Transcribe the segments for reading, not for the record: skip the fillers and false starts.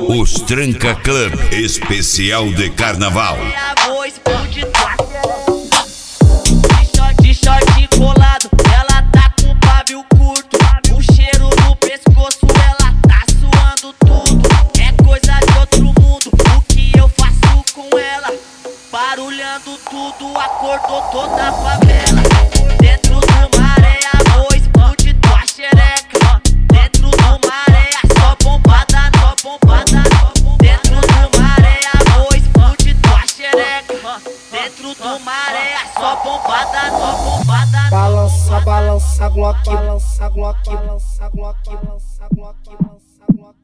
Os Tranca Club especial de carnaval. De short colado, ela tá com o pavio curto. O cheiro no pescoço, ela tá suando tudo. É coisa de outro mundo, o que eu faço com ela? Barulhando tudo, acordou toda a favela. Dentro do mar é amor, explode tua xereca. Dentro do mar é só bombada, só bombada. Dentro do mar é amor, explode tua xereca. Dentro do mar é só bombada, só bombada. Balança, balança, Glock, balança, Glock, balança, Glock, balança, Glock, balança, Glock,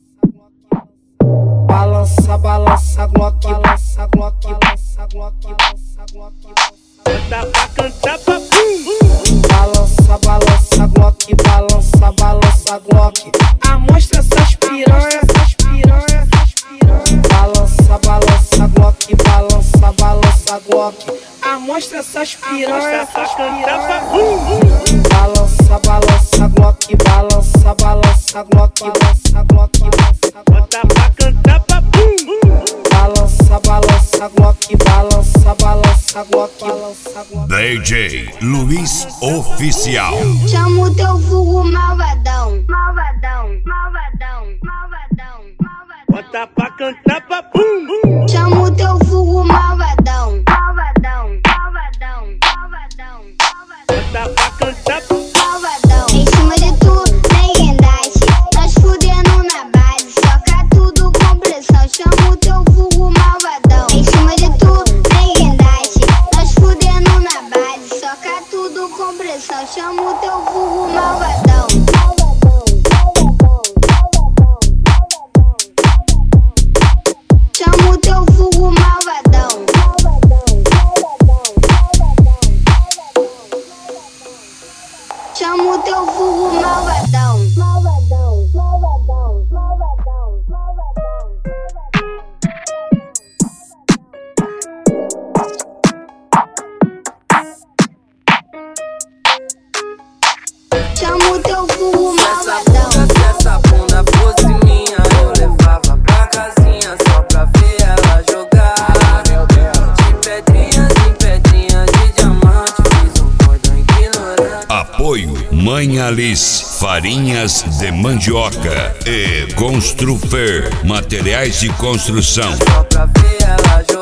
balança, balança, Glock, balança, Glock, balança, Glock, balança, Glock, Canta pra cantar pra balança, balança, Glock, balança, balança, Glock. Amostra essas piranha, essas piranha, essas piranha. Balança, balança, Glock, balança, balança, Glock. Amostra essas piranha, essas piranha. Balança, balança, Glock, balança, balança, Glock, balança, Glock, balança, Glock. Canta pra cantar pra Balança, balança, Glock, balança, balança, Glock, balança, Glock. DJ Luiz Oficial. Chama o teu vulgo malvadão, malvadão, malvadão, malvadão, malvadão. Bota pra cantar pra Chama o teu vulgo malvadão, malvadão, malvadão, malvadão, malvadão. Bota pra cantar pra Malvadão, em cima de tu, ninguém desce. Nós fudendo na base, soca tudo com pressão. Chama o teu vulgo malvadão. Em cima de tu, ninguém desce. Nós fudendo na base, soca tudo com pressão. Chama o teu vulgo malvadão. Chama o teu vulgo malvadão. Chama o teu vulgo malvadão. Malvadão, malvadão, malvadão, malvadão. Chama o teu vulgo malvadão. Se essa bunda fosse minha, eu levava pra casinha só pra ver ela jogar. De pedrinhas em pedrinhas de diamante, fiz um cordão ignorante. Apoio Mãe Alice, farinhas de mandioca e Construfer, materiais de construção. Só pra ver ela jogar.